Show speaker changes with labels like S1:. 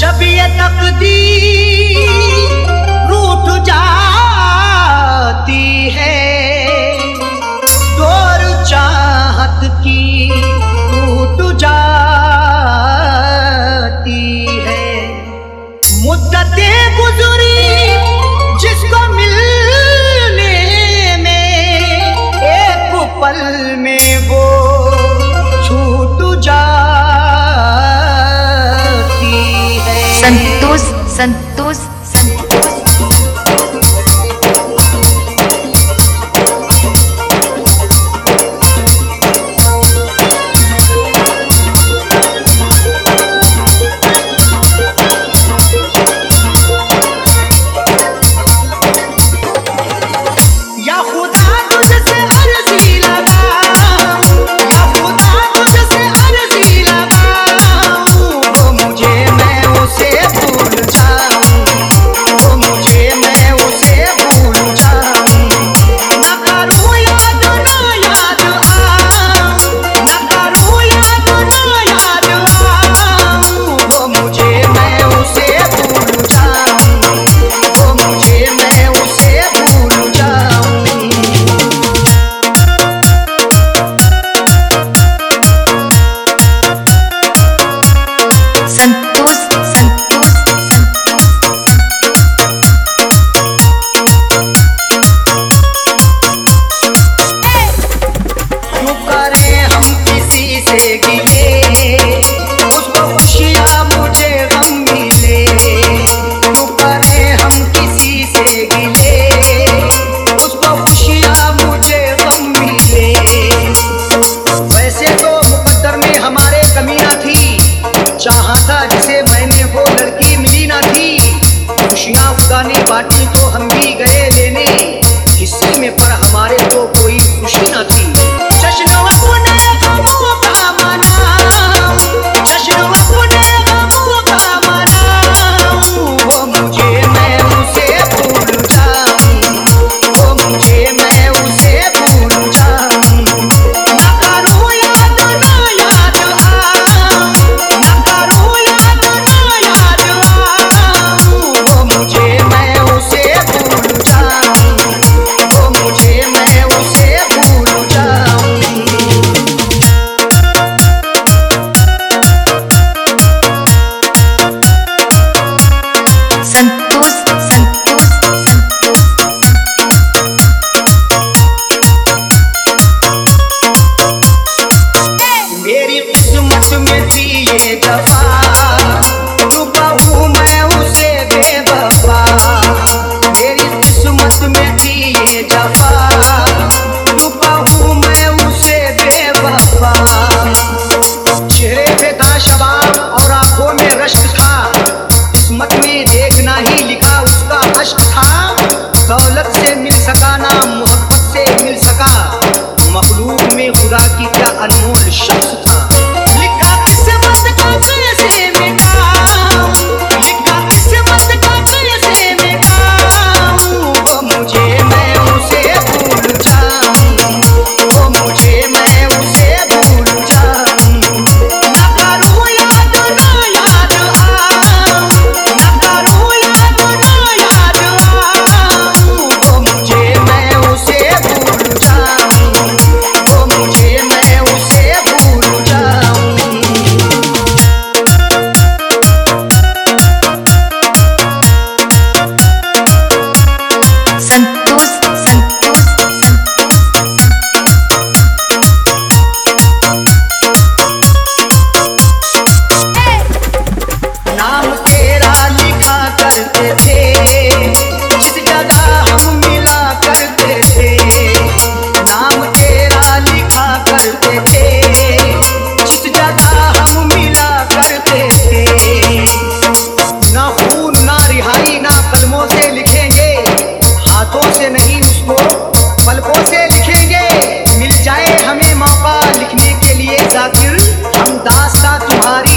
S1: जब ये तकदीर रूठ जाती है, डोर चाहत की टूट जाती है। मुद्दतें गुजरी जिसको मिलने में, एक पल में वो छूट जाती है।
S2: संतोष संतोष संतोष
S1: या खुदा तुझसे अर्जी लगाऊं, या खुदा तुझसे अर्जी लगाऊं, वो मुझे मैं उसे भूल जाऊं, वो मुझे मैं उसे भूल जाऊं। न करूं याद ना याद आऊं, न करूं याद ना याद आऊं, वो मुझे मैं उसे भूल जाऊं, वो मुझे मैं उसे भूल जाऊं।
S2: संतोष संतोष
S1: क्यों करें हम किसी से गिले, उसको खुशियाँ मुझे गम मिले। क्यों करें हम किसी से गिले, उसको खुशियाँ मुझे गम मिले। वैसे तो मुकद्दर में हमारे कमी ना थी, चाहा था जिसे मैंने वो लड़की मिली ना थी। खुशियाँ खुदा ने बांटी तो हम भी गए लेने, हिस्से में पर हमारे तो कोई खुशी ना थी। जश्न अपने गमों का मनाऊं, जश्न अपने गमों का मनाऊं, वो मुझे मैं उसे भूल जाऊं, वो मुझे मैं उसे भूल जाऊं। न करूं याद ना याद आऊं, न करूं याद ना याद आऊं, वो मुझे मैं उसे भूल जाऊं, वो मुझे मैं उसे भूल जाऊं।
S2: संतोष संतोष
S1: मेरी किस्मत में थी ये जफा, रुका हूँ मैं उसे बेवफा। मेरी किस्मत में थी ये जफा, रुका हूँ मैं उसे बेवफा। चेहरे पे था शबाब और आंखों में रश्क था, किस्मत में देखना ही लिखा उसका अश्क था। दौलत से मिल सका ना मोहब्बत से मिल सका, मखलूक में खुदा की क्या अनमोल शख्स था। लिखा किस्मत का कैसे मिटाऊं, लिखा किस्मत का कैसे मिटाऊं, वो मुझे मैं उसे भूल जाऊं, वो मुझे मैं उसे भूल जाऊं। न करूं याद ना याद आऊं, न करूं याद ना याद आऊं, वो मुझे मैं उसे भूल जाऊं, वो मुझे मैं उसे भूल जाऊं।
S2: संतोष संतोष
S1: नाम तेरा लिखा करते थे, जिस जगह हम मिला करते थे। नाम तेरा लिखा करते थे, जिस जगह हम मिला करते थे। ना खून ना रिहाई ना कलमों से लिखेंगे, हाथों से नहीं उसको पलकों से लिखेंगे। मिल जाए हमें मौका लिखने के लिए जाकिर, हम दास्तां तुम्हारी